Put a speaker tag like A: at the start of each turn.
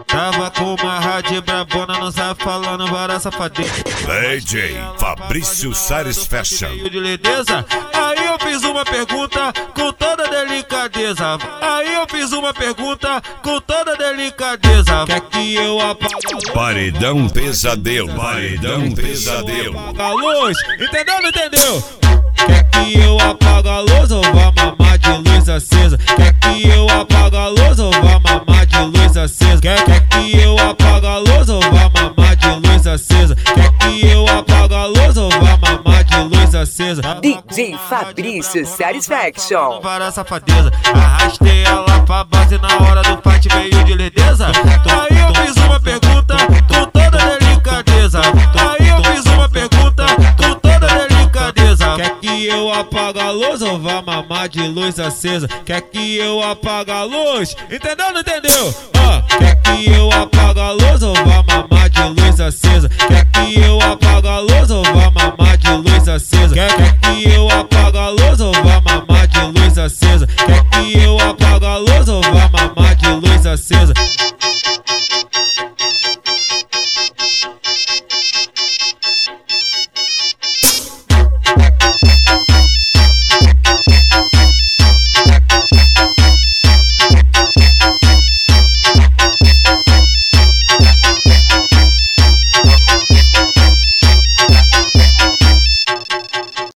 A: Tava com uma rádio brabona, não sabe falando várias safadeza.
B: DJ Fabrício Sares Fashion.
A: De lindeza. Aí eu fiz uma pergunta com toda delicadeza. Aí eu fiz uma pergunta com toda delicadeza. Quer que eu apague a luz?
B: Paredão Pesadelo. Paredão Pesadelo.
A: Apaga a luz, entendeu? Não entendeu? Quer que eu apague a luz ou vá mamar de luz acesa? Quer que eu apague a luz ou vá mamar de luz acesa? Quer que eu apague a luz ou vá mamar de luz acesa? Quer que eu apague a luz ou vá mamar de luz acesa?
C: DJ Fabrício Sares Fashion.
A: Para safadeza, arrastei ela pra base na hora do fight, meio de lindeza. Aí eu fiz uma pergunta com toda delicadeza. Aí eu fiz uma pergunta com toda delicadeza. Quer que eu apague a luz ou vá mamar de luz acesa? Quer que eu apague a luz? Entendeu? Não entendeu? Quer que